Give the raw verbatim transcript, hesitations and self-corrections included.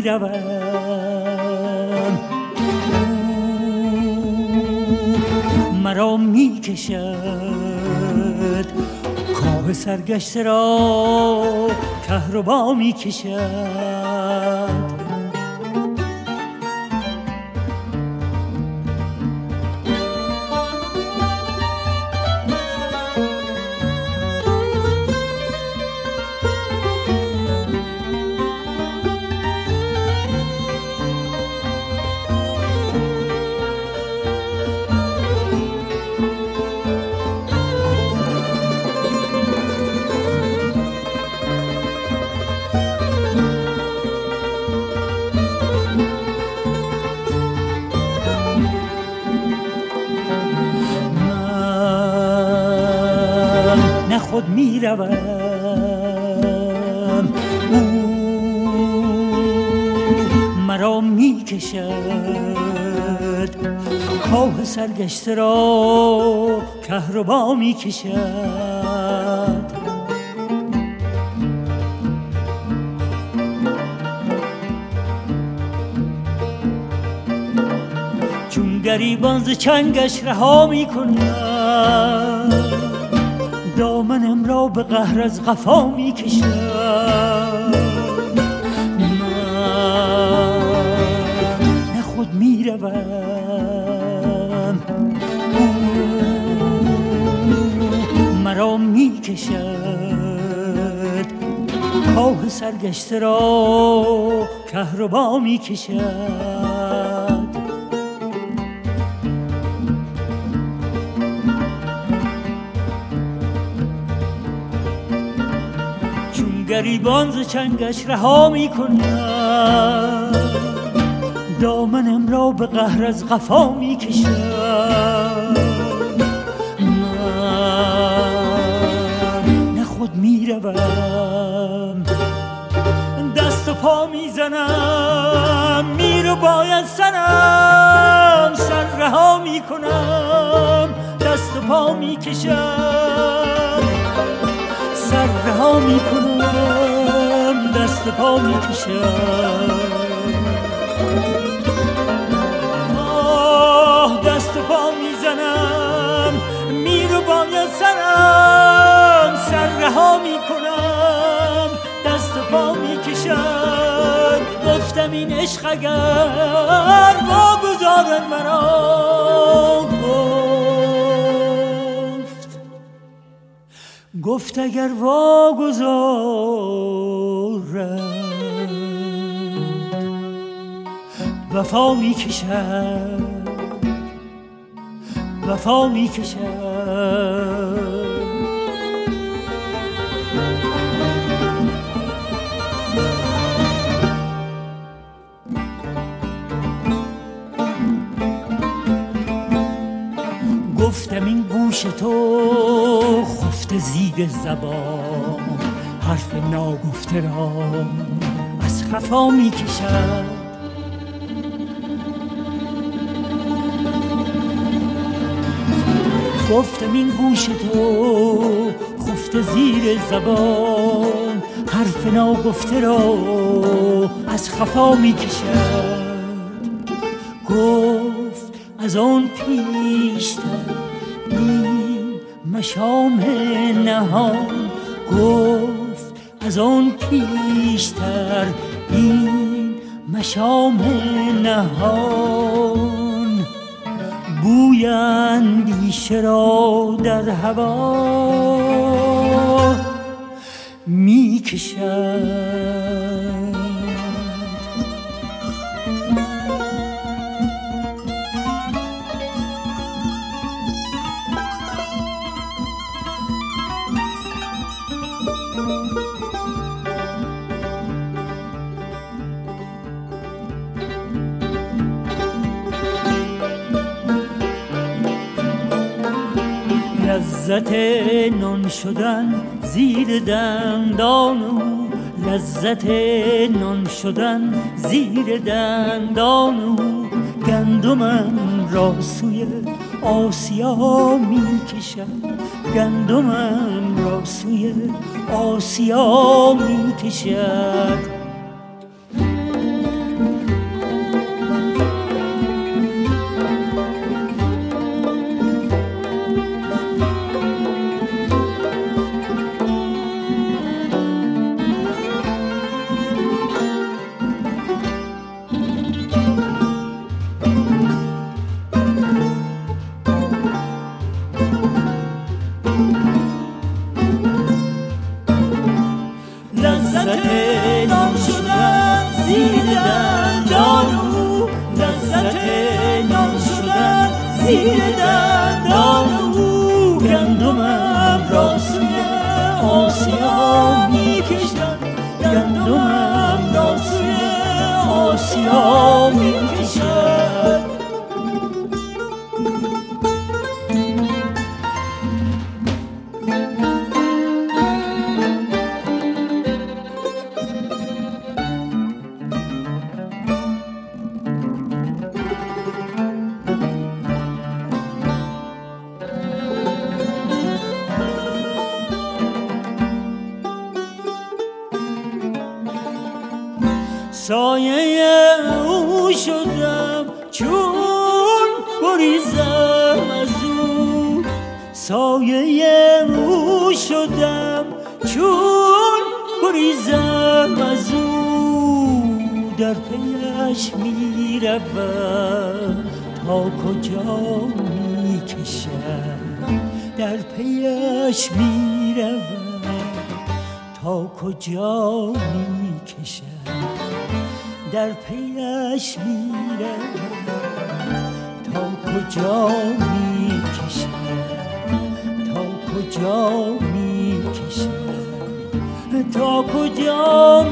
روم مرا می کشد، کاه سرگشته را کهربا می کشد. خود می روم او مرا می کشد، کاه سرگشته را کهربا می کشد. چون گریبان ز چنگش رها می کنم، دامنم را به قهر از قفا می کشد. من نه خود می روم او مرا می کشد، کاه سرگشته را کهربا می کشد. گریبان ز چنگش رها می کنم، دامنم را به قهر از قفا می کشد. من نه خود می روم، دست و پا می زنم، میرو باید سرم، سر رها می کنم، دست و پا می کشم، سر رها می کنم، دست پا می کشم. آه دست پا می زنم، میرو باید سرم، سر رها می کنم، دست پا می کشم. گفتم این عشق اگر واگذارد مرا، گفت اگر واگذارد وفا می کشد، وفا می کشد. گفتم این گوش تو خفته زیر زبان، حرف ناگفته را از خفا می کشد. گفتم این گوش تو خفته زیر زبان، حرف ناگفته را از خفا می کشد. گفت از آن پیشتر این مشام نهان، گفت از آن پیشتر این مشام نهان، بوی اندیشه را در هوا می کشد. لذت نان شدن زیر دندان او، لذت نان شدن زیر دندان او، گندمم را سوی آسیا می کشد، گندمم را سوی آسیا می کشد. دندان او گندمم را سوی آسیا می کشد گندمم را سوی آسیا می کشد سایه او شدم چون گریزم از او سایه او شدم چون گریزم از او در پیش می روم تا کجا می کشم در پیش می روم تا کجا می کشم در پیش میرم تا کجا میکشم تا کجا میکشم تا کجا